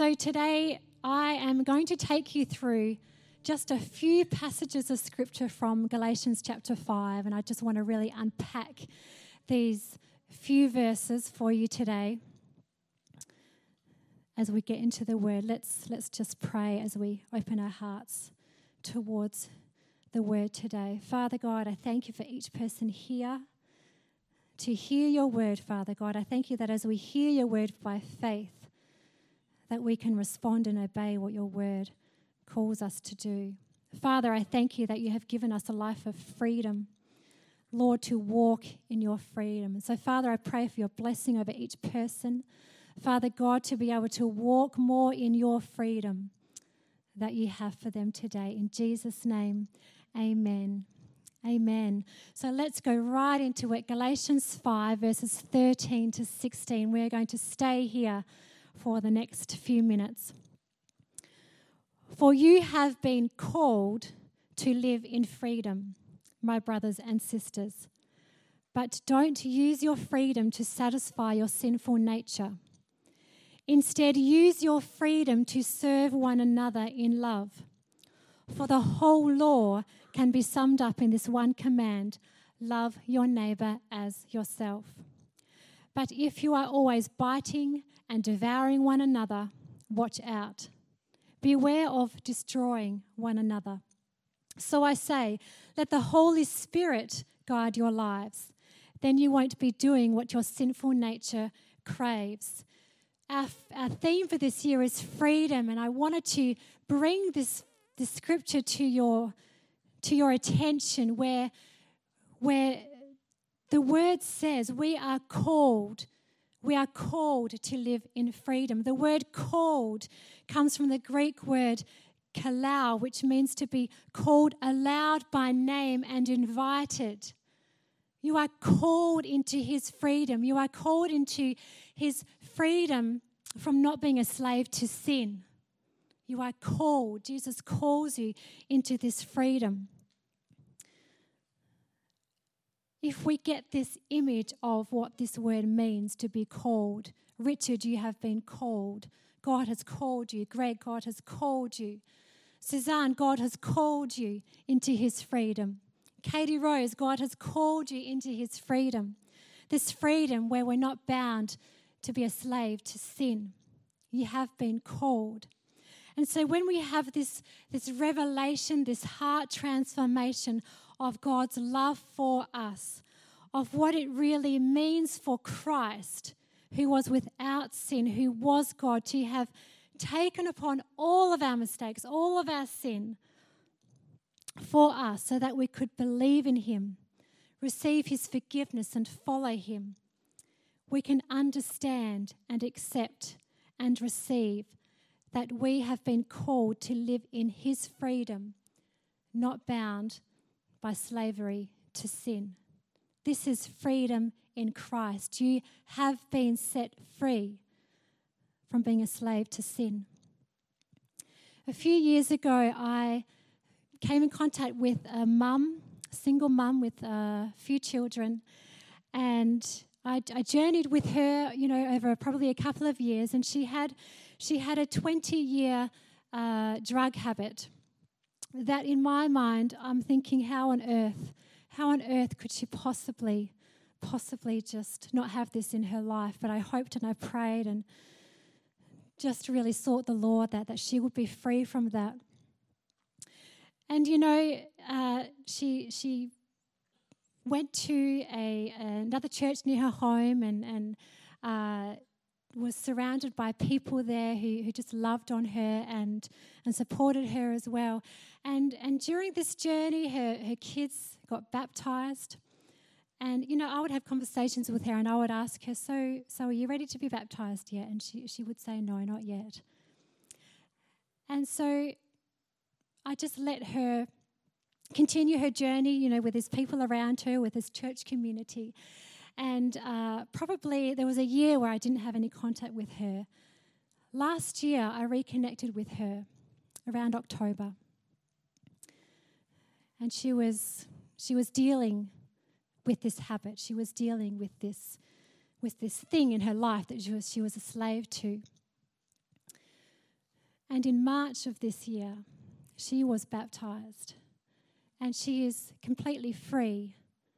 So today I am going to take you through just a few passages of scripture from Galatians chapter 5, and I just want to really unpack these few verses for you today. As we get into the word, let's just pray as we open our hearts towards the word today. Father God, I thank you for each person here to hear your word, Father God. I thank you that as we hear your word by faith, that we can respond and obey what your word calls us to do. Father, I thank you that you have given us a life of freedom, Lord, to walk in your freedom. And so, Father, I pray for your blessing over each person. Father God, to be able to walk more in your freedom that you have for them today. In Jesus' name, amen. Amen. So let's go right into it. Galatians 5, verses 13 to 16. We're going to stay here for the next few minutes. For you have been called to live in freedom, my brothers and sisters. But don't use your freedom to satisfy your sinful nature. Instead, use your freedom to serve one another in love. For the whole law can be summed up in this one command: love your neighbor as yourself. But if you are always biting and devouring one another, watch out. Beware of destroying one another. So I say, let the Holy Spirit guide your lives. Then you won't be doing what your sinful nature craves. Our theme for this year is freedom, and I wanted to bring this scripture to your attention where the word says we are called to live in freedom. The word called comes from the Greek word kalao, which means to be called aloud by name and invited. You are called into his freedom. You are called into his freedom from not being a slave to sin. You are called. Jesus calls you into this freedom. If we get this image of what this word means to be called, Richard, you have been called. God has called you. Greg, God has called you. Suzanne, God has called you into his freedom. Katie Rose, God has called you into his freedom. This freedom where we're not bound to be a slave to sin. You have been called. And so when we have this revelation, this heart transformation of God's love for us, of what it really means for Christ, who was without sin, who was God, to have taken upon all of our mistakes, all of our sin for us so that we could believe in him, receive his forgiveness and follow him, we can understand and accept and receive that we have been called to live in his freedom, not bound by slavery to sin. This is freedom in Christ. You have been set free from being a slave to sin. A few years ago, I came in contact with a single mum with a few children, and I journeyed with her, over probably a couple of years, and she had a 20-year drug habit that, in my mind, I'm thinking, how on earth could she possibly just not have this in her life? But I hoped and I prayed and just really sought the Lord that she would be free from that. And she went to another church near her home and was surrounded by people there who just loved on her and supported her as well. And during this journey, her kids got baptized. And, I would have conversations with her and I would ask her, so are you ready to be baptized yet? And she would say, no, not yet. And so I just let her continue her journey, with his people around her, with his church community. And probably there was a year where I didn't have any contact with her. Last year, I reconnected with her around October. And she was dealing with this habit. She was dealing with this thing in her life that she was a slave to. And in March of this year, she was baptized. And she is completely free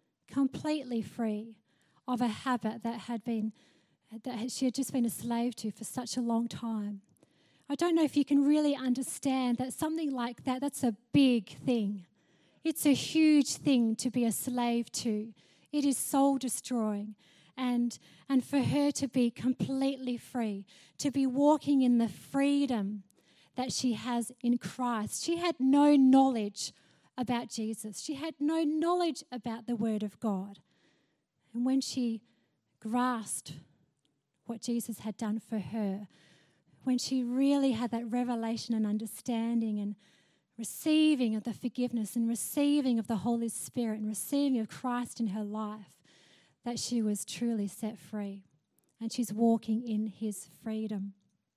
of a habit that she had just been a slave to for such a long time. I don't know if you can really understand that something like that, that's a big thing. It's a huge thing to be a slave to. It is soul destroying. And for her to be completely free, to be walking in the freedom that she has in Christ. She had no knowledge about Jesus. She had no knowledge about the Word of God. And when she grasped what Jesus had done for her, when she really had that revelation and understanding and receiving of the forgiveness and receiving of the Holy Spirit and receiving of Christ in her life, that she was truly set free. And she's walking in his freedom.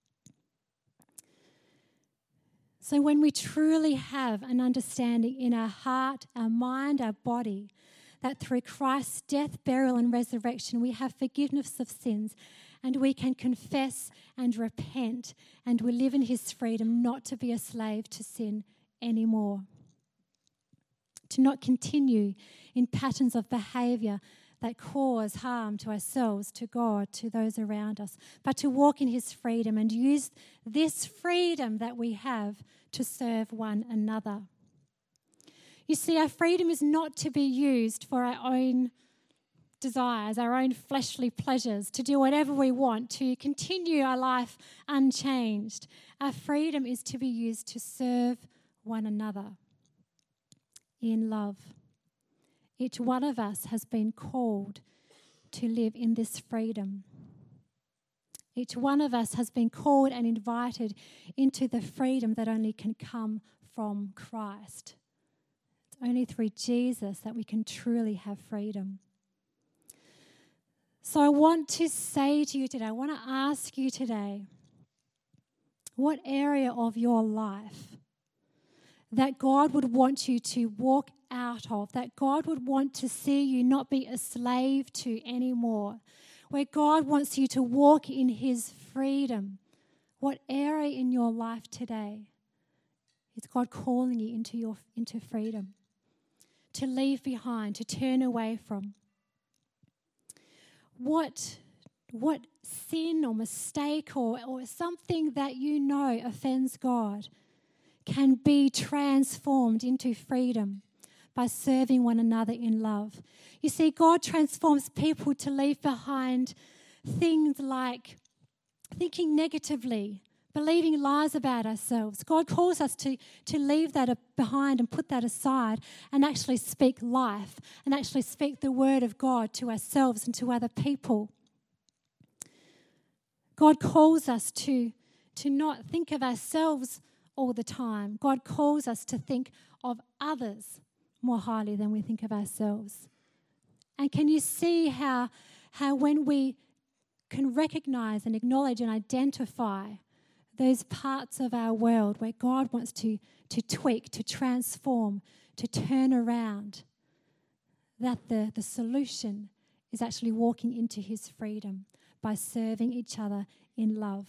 So when we truly have an understanding in our heart, our mind, our body, that through Christ's death, burial, and resurrection, we have forgiveness of sins, and we can confess and repent, and we live in his freedom, not to be a slave to sin anymore. To not continue in patterns of behavior that cause harm to ourselves, to God, to those around us, but to walk in his freedom and use this freedom that we have to serve one another. You see, our freedom is not to be used for our own desires, our own fleshly pleasures, to do whatever we want, to continue our life unchanged. Our freedom is to be used to serve one another in love. Each one of us has been called to live in this freedom. Each one of us has been called and invited into the freedom that only can come from Christ. It's only through Jesus that we can truly have freedom. So I want to say to you today, I want to ask you today, what area of your life that God would want you to walk out of, that God would want to see you not be a slave to anymore, where God wants you to walk in his freedom. What area in your life today is God calling you into freedom, to leave behind, to turn away from? What sin or mistake or something that you know offends God can be transformed into freedom by serving one another in love? You see, God transforms people to leave behind things like thinking negatively, believing lies about ourselves. God calls us to leave that behind and put that aside and actually speak life and actually speak the word of God to ourselves and to other people. God calls us to not think of ourselves all the time. God calls us to think of others more highly than we think of ourselves. And can you see how when we can recognize and acknowledge and identify those parts of our world where God wants to tweak, to transform, to turn around, that the solution is actually walking into his freedom by serving each other in love.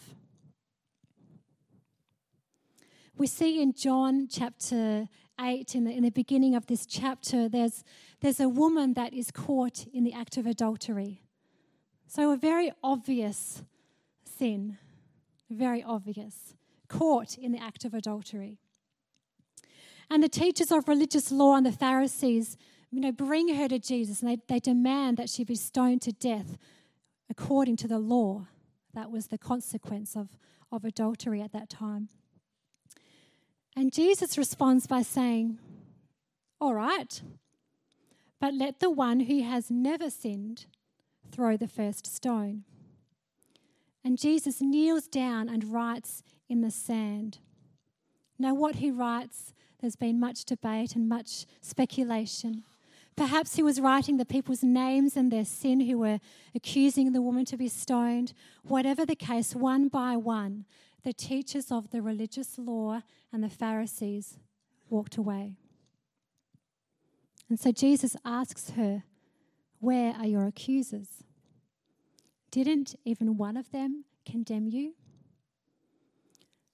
We see in John chapter 8, in the beginning of this chapter, there's a woman that is caught in the act of adultery. So a very obvious sin, very obvious, caught in the act of adultery. And the teachers of religious law and the Pharisees, bring her to Jesus, and they demand that she be stoned to death according to the law. That was the consequence of adultery at that time. And Jesus responds by saying, "All right, but let the one who has never sinned throw the first stone." And Jesus kneels down and writes in the sand. Now, what he writes, there's been much debate and much speculation. Perhaps he was writing the people's names and their sin who were accusing the woman to be stoned. Whatever the case, one by one, the teachers of the religious law and the Pharisees walked away. And so Jesus asks her, "Where are your accusers? Didn't even one of them condemn you?"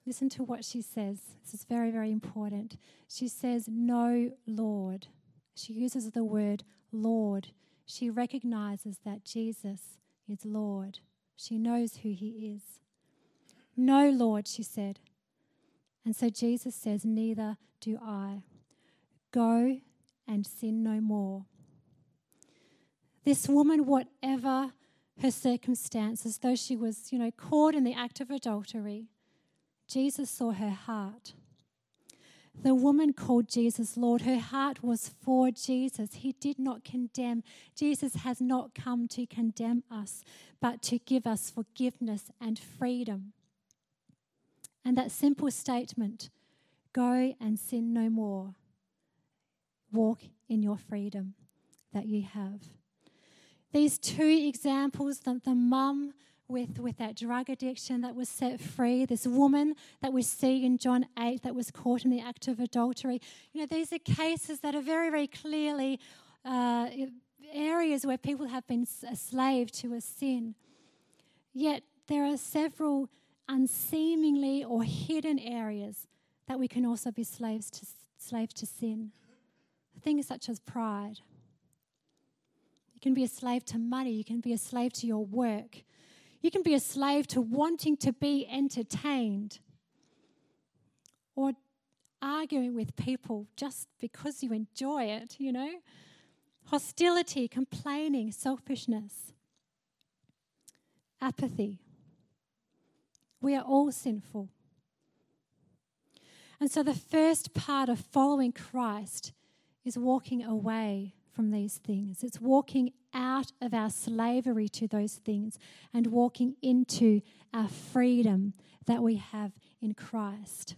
Listen to what she says. This is very, very important. She says, "No, Lord." She uses the word Lord. She recognizes that Jesus is Lord. She knows who he is. "No, Lord," she said. And so Jesus says, "Neither do I. Go and sin no more." This woman, whatever her circumstances, though she was, caught in the act of adultery, Jesus saw her heart. The woman called Jesus Lord. Her heart was for Jesus. He did not condemn. Jesus has not come to condemn us, but to give us forgiveness and freedom. And that simple statement, "Go and sin no more," walk in your freedom that you have. These two examples, the mum with that drug addiction that was set free, this woman that we see in John 8 that was caught in the act of adultery. These are cases that are very, very clearly areas where people have been a slave to a sin. Yet there are several unseemingly or hidden areas that we can also be slaves to sin. Things such as pride. You can be a slave to money. You can be a slave to your work. You can be a slave to wanting to be entertained or arguing with people just because you enjoy it, Hostility, complaining, selfishness, apathy. We are all sinful. And so the first part of following Christ is walking away from these things. It's walking out of our slavery to those things and walking into our freedom that we have in Christ.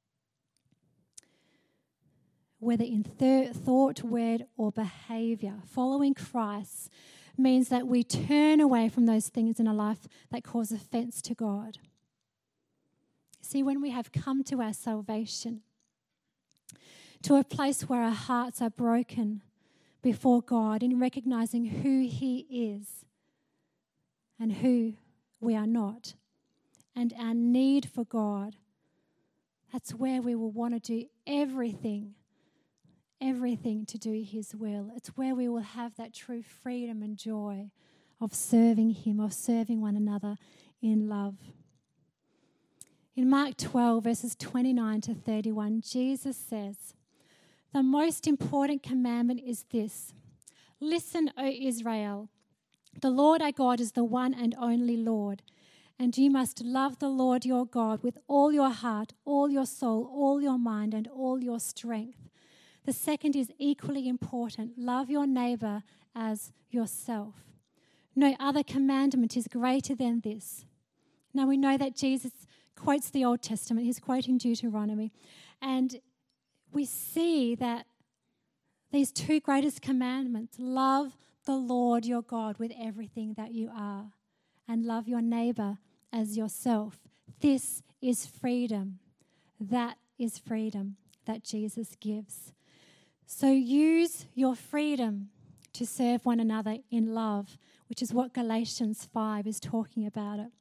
Whether in thought, word, or behavior, following Christ means that we turn away from those things in our life that cause offense to God. See, when we have come to our salvation, to a place where our hearts are broken before God in recognizing who he is and who we are not, and our need for God, that's where we will want to do everything to do his will. It's where we will have that true freedom and joy of serving him, of serving one another in love. In Mark 12, verses 29 to 31, Jesus says, "The most important commandment is this: Listen, O Israel, the Lord our God is the one and only Lord, and you must love the Lord your God with all your heart, all your soul, all your mind, and all your strength. The second is equally important: love your neighbor as yourself. No other commandment is greater than this." Now we know that Jesus quotes the Old Testament. He's quoting Deuteronomy. And we see that these two greatest commandments, love the Lord your God with everything that you are, and love your neighbor as yourself. This is freedom. That is freedom that Jesus gives. So use your freedom to serve one another in love, which is what Galatians 5 is talking about it.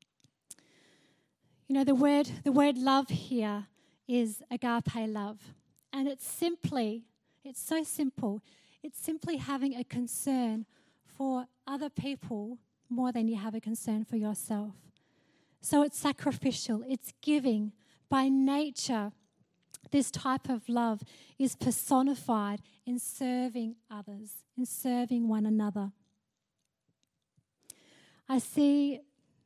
The word love here is agape love. And it's so simple. It's simply having a concern for other people more than you have a concern for yourself. So it's sacrificial. It's giving. By nature, this type of love is personified in serving others, in serving one another. I see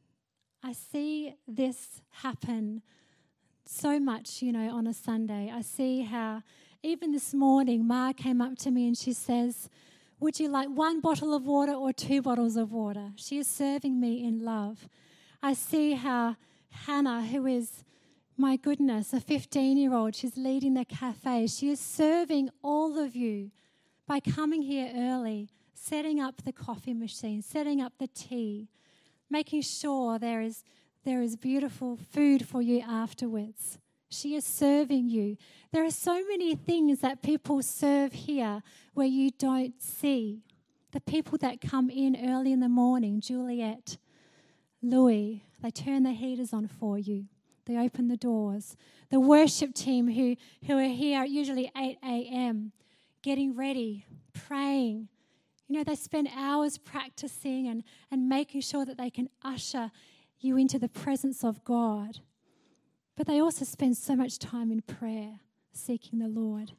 this happen so much, on a Sunday. I see how even this morning, Ma came up to me and she says, "Would you like 1 bottle of water or 2 bottles of water?" She is serving me in love. I see how Hannah, who is, my goodness, a 15-year-old, she's leading the cafe. She is serving all of you by coming here early, setting up the coffee machine, setting up the tea, making sure there is beautiful food for you afterwards. She is serving you. There are so many things that people serve here where you don't see. The people that come in early in the morning, Juliet, Louis, they turn the heaters on for you. They open the doors. The worship team who are here at usually 8 a.m. getting ready, praying. They spend hours practicing and making sure that they can usher you into the presence of God. But they also spend so much time in prayer, seeking the Lord.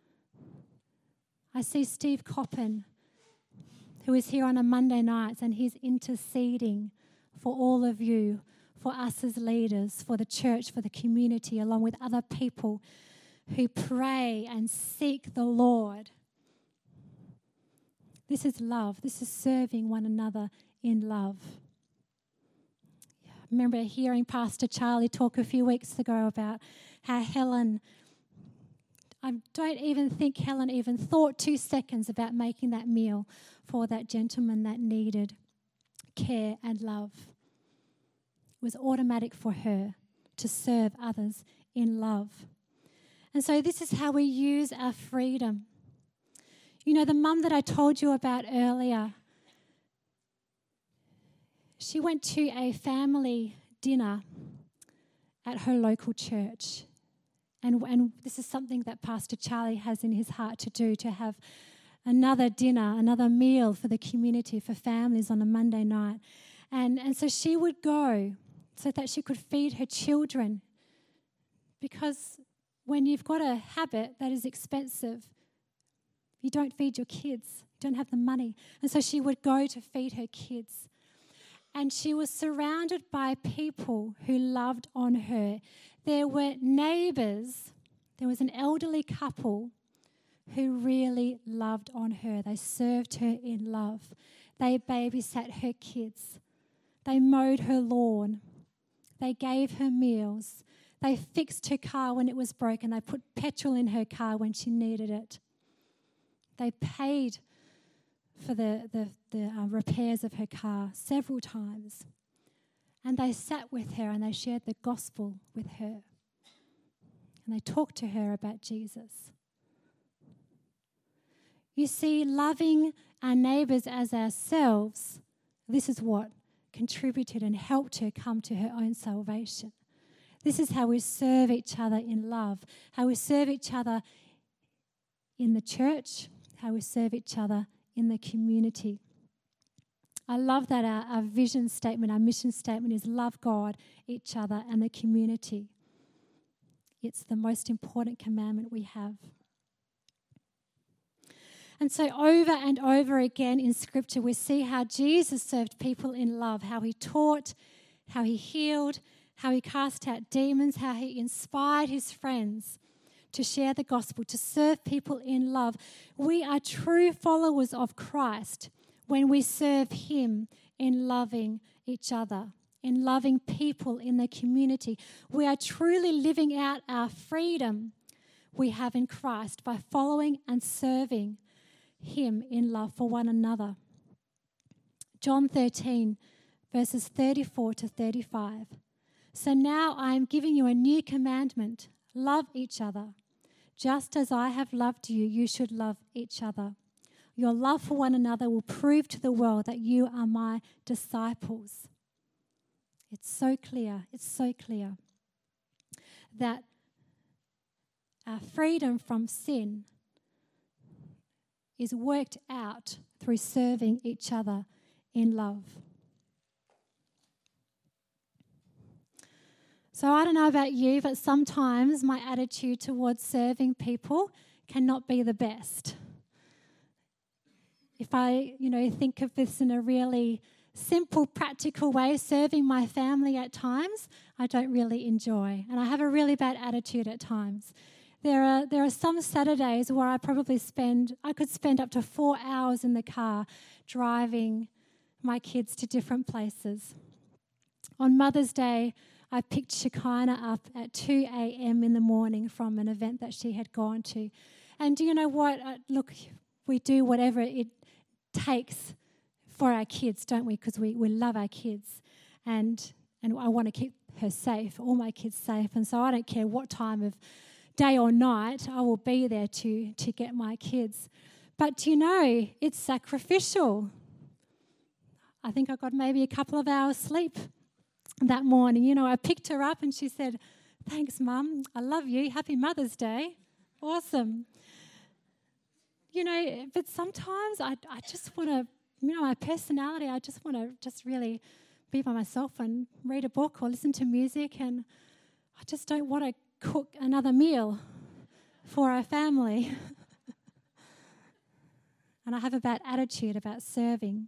I see Steve Coppin, who is here on a Monday night, and he's interceding for all of you, for us as leaders, for the church, for the community, along with other people who pray and seek the Lord. This is love. This is serving one another in love. I remember hearing Pastor Charlie talk a few weeks ago about how I don't even think Helen even thought 2 seconds about making that meal for that gentleman that needed care and love. It was automatic for her to serve others in love. And so this is how we use our freedom. The mum that I told you about earlier, she went to a family dinner at her local church. And this is something that Pastor Charlie has in his heart to do, to have another dinner, another meal for the community, for families on a Monday night. And so she would go so that she could feed her children. Because when you've got a habit that is expensive, you don't feed your kids, you don't have the money. And so she would go to feed her kids. And she was surrounded by people who loved on her. There were neighbours. There was an elderly couple who really loved on her. They served her in love. They babysat her kids. They mowed her lawn. They gave her meals. They fixed her car when it was broken. They put petrol in her car when she needed it. They paid for the repairs of her car several times. And they sat with her and they shared the gospel with her. And they talked to her about Jesus. You see, loving our neighbours as ourselves, this is what contributed and helped her come to her own salvation. This is how we serve each other in love, how we serve each other in the church, how we serve each other in the community. I love that our vision statement, our mission statement is love God, each other, and the community. It's the most important commandment we have. And so over and over again in Scripture, we see how Jesus served people in love, how he taught, how he healed, how he cast out demons, how he inspired his friends to share the gospel, to serve people in love. We are true followers of Christ when we serve him in loving each other, in loving people in the community. We are truly living out our freedom we have in Christ by following and serving him in love for one another. John 13, verses 34 to 35. So now I am giving you a new commandment. Love each other. Just as I have loved you, you should love each other. Your love for one another will prove to the world that you are my disciples. It's so clear that our freedom from sin is worked out through serving each other in love. So I don't know about you, but sometimes my attitude towards serving people cannot be the best. If I, think of this in a really simple, practical way, serving my family at times, I don't really enjoy. And I have a really bad attitude at times. There are some Saturdays where I could spend up to 4 hours in the car driving my kids to different places. On Mother's Day, I picked Shekinah up at 2 a.m. in the morning from an event that she had gone to. And do you know what? Look, we do whatever it takes for our kids, don't we? Because we love our kids. And I want to keep her safe, all my kids safe. And so I don't care what time of day or night, I will be there to get my kids. But it's sacrificial. I think I got maybe a couple of hours sleep that morning. You know, I picked her up and she said, "Thanks, Mum. I love you. Happy Mother's Day." Awesome. You know, but sometimes I just want to, you know, my personality, I just want to just really be by myself and read a book or listen to music, and I just don't want to cook another meal for our family. And I have a bad attitude about serving.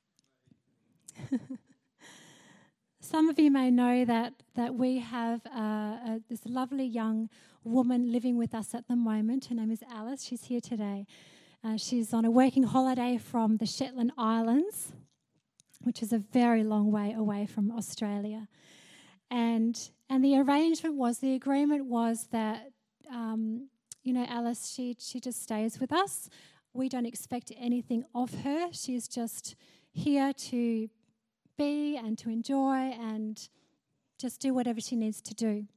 Some of you may know that we have this lovely young woman living with us at the moment. Her name is Alice. She's here today. She's on a working holiday from the Shetland Islands, which is a very long way away from Australia. And the agreement was that, you know, Alice, she just stays with us. We don't expect anything of her. She's just here to be and to enjoy and just do whatever she needs to do.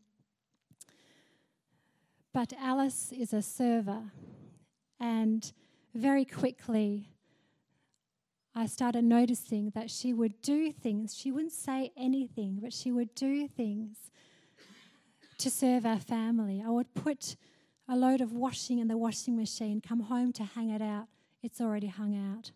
But Alice is a server, and very quickly I started noticing that she would do things. She wouldn't say anything, but she would do things to serve our family. I would put a load of washing in the washing machine, come home to hang it out. It's already hung out.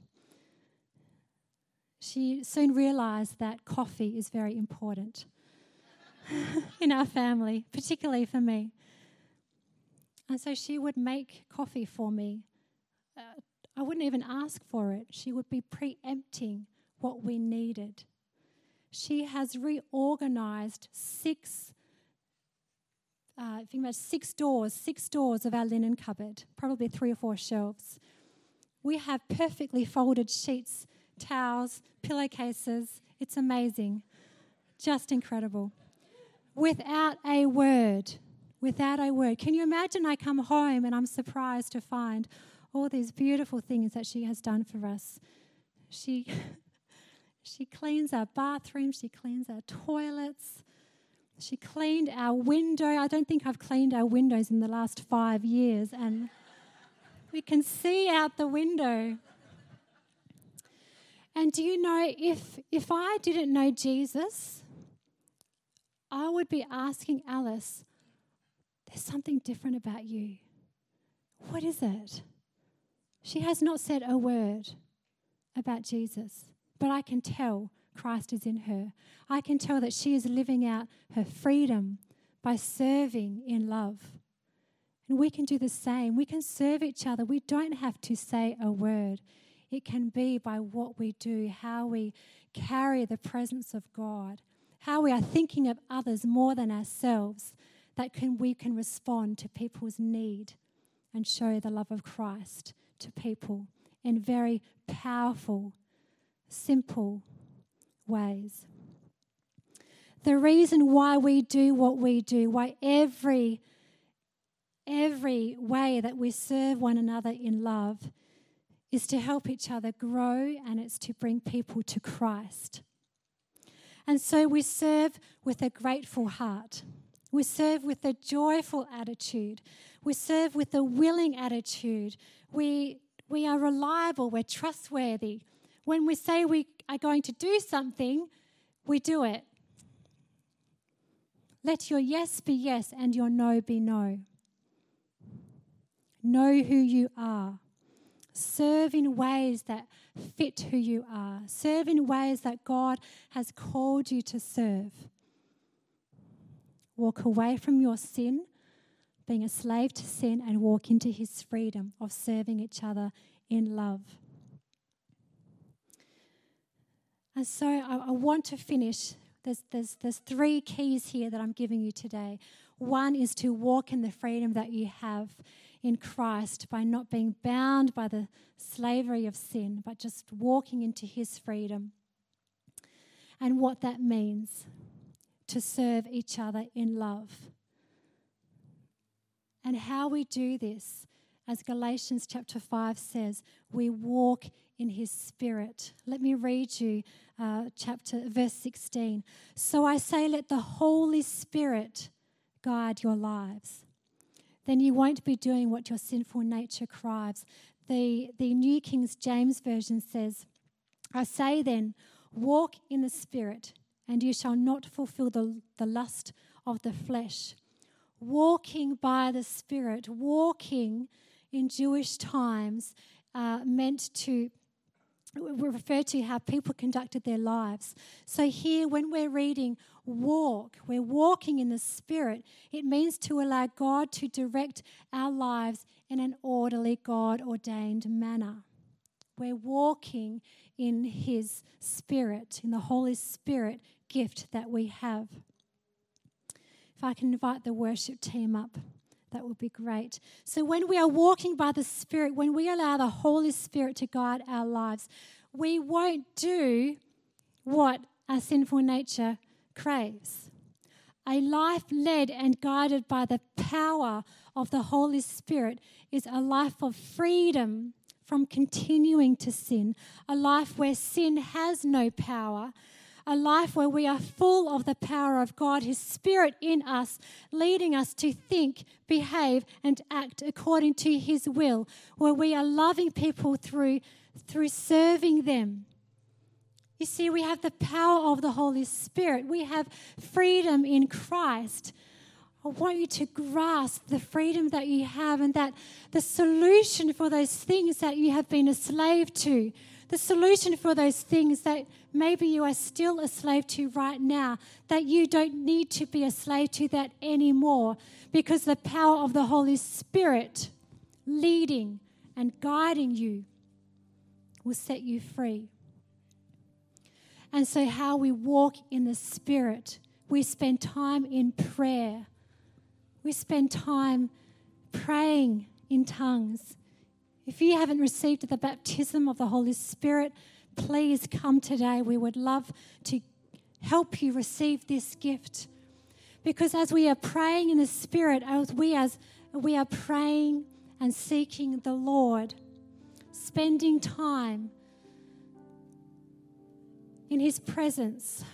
She soon realised that coffee is very important in our family, particularly for me. And so she would make coffee for me. I wouldn't even ask for it. She would be preempting what we needed. She has reorganised six doors of our linen cupboard, probably 3 or 4 shelves. We have perfectly folded sheets, towels, pillowcases. It's amazing. Just incredible. Without a word. Can you imagine I come home and I'm surprised to find all these beautiful things that she has done for us? She cleans our bathroom. She cleans our toilets. She cleaned our window. I don't think I've cleaned our windows in the last 5 years, and we can see out the window. And do you know, if I didn't know Jesus, I would be asking Alice, "There's something different about you. What is it?" She has not said a word about Jesus, but I can tell Christ is in her. I can tell that she is living out her freedom by serving in love. And we can do the same. We can serve each other. We don't have to say a word. It can be by what we do, how we carry the presence of God, how we are thinking of others more than ourselves, that we can respond to people's need and show the love of Christ to people in very powerful, simple ways. The reason why we do what we do, why every way that we serve one another in love, is to help each other grow, and it's to bring people to Christ. And so we serve with a grateful heart. We serve with a joyful attitude. We serve with a willing attitude. We are reliable. We're trustworthy. When we say we are going to do something, we do it. Let your yes be yes and your no be no. Know who you are. Serve in ways that fit who you are. Serve in ways that God has called you to serve. Walk away from your sin, being a slave to sin, and walk into his freedom of serving each other in love. And so I want to finish. There's 3 keys here that I'm giving you today. One is to walk in the freedom that you have in Christ by not being bound by the slavery of sin, but just walking into his freedom. And what that means to serve each other in love. And how we do this, as Galatians chapter 5 says, we walk in his Spirit. Let me read you verse 16. So I say, let the Holy Spirit guide your lives. Then you won't be doing what your sinful nature craves. The New King James Version says, I say then, walk in the Spirit, and you shall not fulfill the lust of the flesh. Walking by the Spirit, walking in Jewish times meant to refer to how people conducted their lives. So here, when we're reading walk, we're walking in the Spirit. It means to allow God to direct our lives in an orderly, God-ordained manner. We're walking in His Spirit, in the Holy Spirit gift that we have. If I can invite the worship team up, that would be great. So when we are walking by the Spirit, when we allow the Holy Spirit to guide our lives, we won't do what our sinful nature craves. A life led and guided by the power of the Holy Spirit is a life of freedom from continuing to sin, a life where sin has no power, a life where we are full of the power of God, His Spirit in us, leading us to think, behave, and act according to His will, where we are loving people through serving them. You see, we have the power of the Holy Spirit. We have freedom in Christ. I want you to grasp the freedom that you have, and that the solution for those things that you have been a slave to, the solution for those things that maybe you are still a slave to right now, that you don't need to be a slave to that anymore, because the power of the Holy Spirit leading and guiding you will set you free. And so how we walk in the Spirit, we spend time in prayer. We spend time praying in tongues. If you haven't received the baptism of the Holy Spirit, please come today. We would love to help you receive this gift. Because as we are praying in the Spirit, as we are praying and seeking the Lord, spending time in His presence,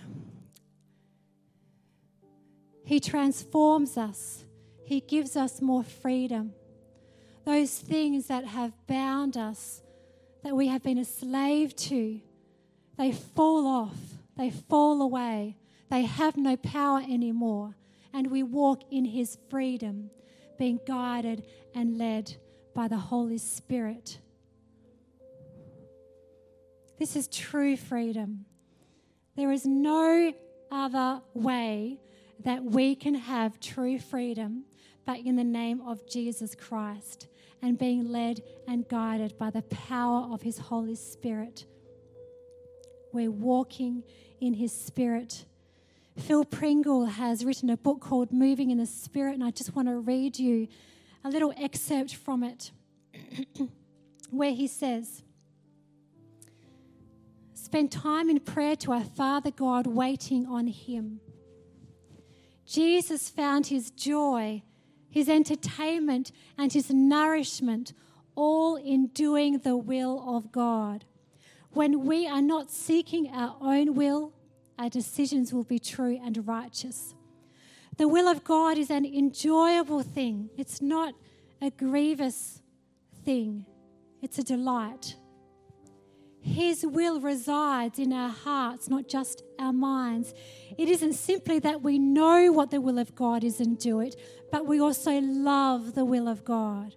He transforms us. He gives us more freedom. Those things that have bound us, that we have been a slave to, they fall off, they fall away, they have no power anymore, and we walk in His freedom, being guided and led by the Holy Spirit. This is true freedom. There is no other way that we can have true freedom but in the name of Jesus Christ, and being led and guided by the power of His Holy Spirit. We're walking in His Spirit. Phil Pringle has written a book called Moving in the Spirit, and I just want to read you a little excerpt from it where he says, "Spend time in prayer to our Father God, waiting on Him. Jesus found His joy, His entertainment, and His nourishment all in doing the will of God. When we are not seeking our own will, our decisions will be true and righteous. The will of God is an enjoyable thing. It's not a grievous thing. It's a delight. His will resides in our hearts, not just our minds. It isn't simply that we know what the will of God is and do it, but we also love the will of God.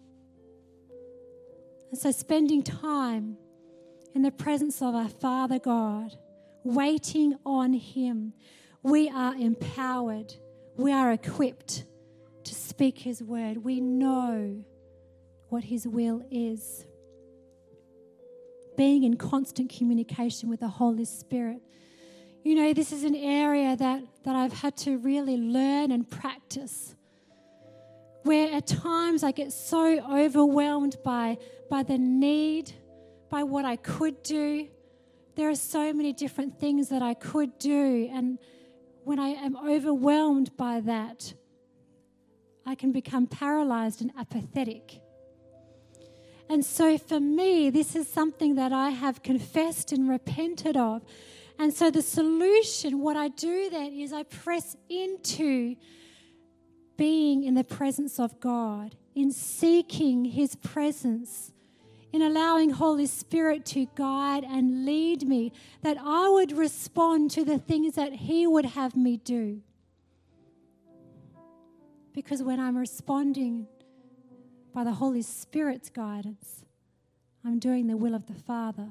And so spending time in the presence of our Father God, waiting on Him, we are empowered. We are equipped to speak His word. We know what His will is. Being in constant communication with the Holy Spirit. You know, this is an area that I've had to really learn and practice, where at times I get so overwhelmed by the need, by what I could do. There are so many different things that I could do, and when I am overwhelmed by that, I can become paralyzed and apathetic. And so for me, this is something that I have confessed and repented of. And so the solution, what I do then is I press into being in the presence of God, in seeking His presence, in allowing Holy Spirit to guide and lead me, that I would respond to the things that He would have me do. Because when I'm responding by the Holy Spirit's guidance, I'm doing the will of the Father.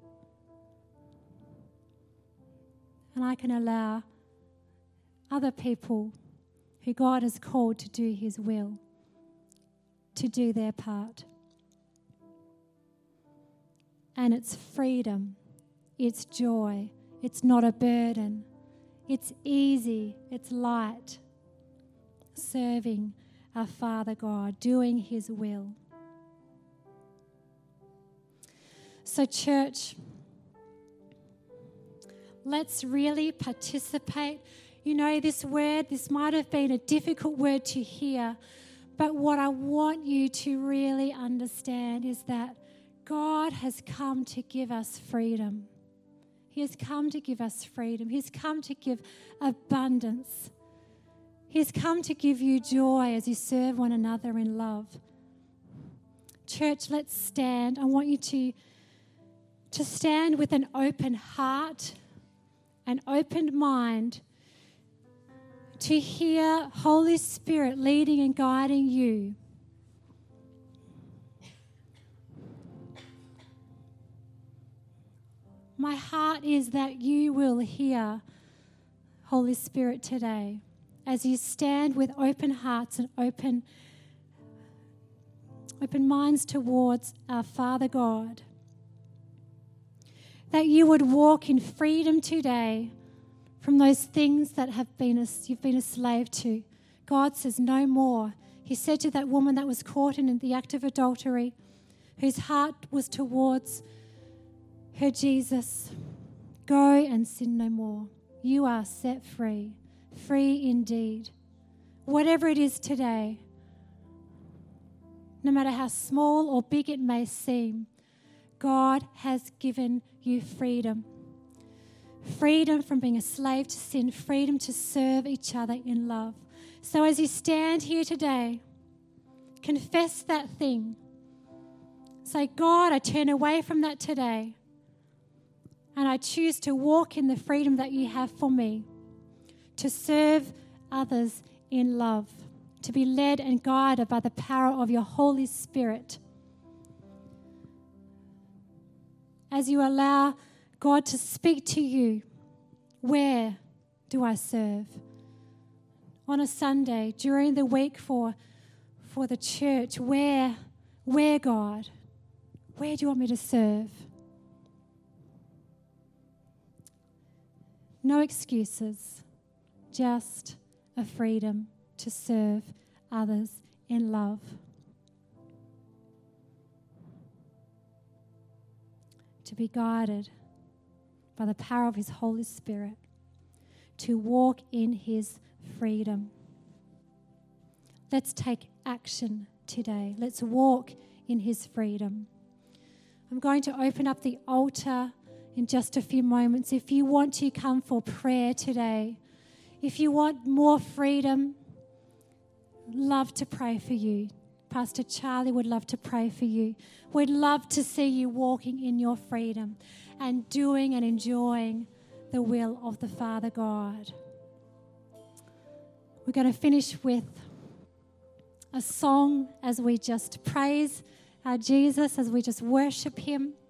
And I can allow other people who God has called to do His will to do their part. And it's freedom, it's joy, it's not a burden, it's easy, it's light, serving our Father God, doing His will. So church, let's really participate. You know, this word, this might have been a difficult word to hear, but what I want you to really understand is that God has come to give us freedom. He has come to give us freedom. He's come to give abundance. He's come to give you joy as you serve one another in love. Church, let's stand. I want you to stand with an open heart, an open mind, to hear Holy Spirit leading and guiding you. My heart is that you will hear Holy Spirit today as you stand with open hearts and open minds towards our Father God. That you would walk in freedom today from those things that you've been a slave to. God says no more. He said to that woman that was caught in the act of adultery, whose heart was towards her Jesus, go and sin no more. You are set free, free indeed. Whatever it is today, no matter how small or big it may seem, God has given you freedom. Freedom from being a slave to sin, freedom to serve each other in love. So as you stand here today, confess that thing. Say, God, I turn away from that today. And I choose to walk in the freedom that you have for me, to serve others in love, to be led and guided by the power of your Holy Spirit. As you allow God to speak to you, where do I serve? On a Sunday, during the week for the church, where God? Where do you want me to serve? No excuses, just a freedom to serve others in love. To be guided by the power of His Holy Spirit, to walk in His freedom. Let's take action today. Let's walk in His freedom. I'm going to open up the altar in just a few moments. If you want to come for prayer today, if you want more freedom, love to pray for you. Pastor Charlie would love to pray for you. We'd love to see you walking in your freedom and doing and enjoying the will of the Father God. We're going to finish with a song as we just praise our Jesus, as we just worship Him.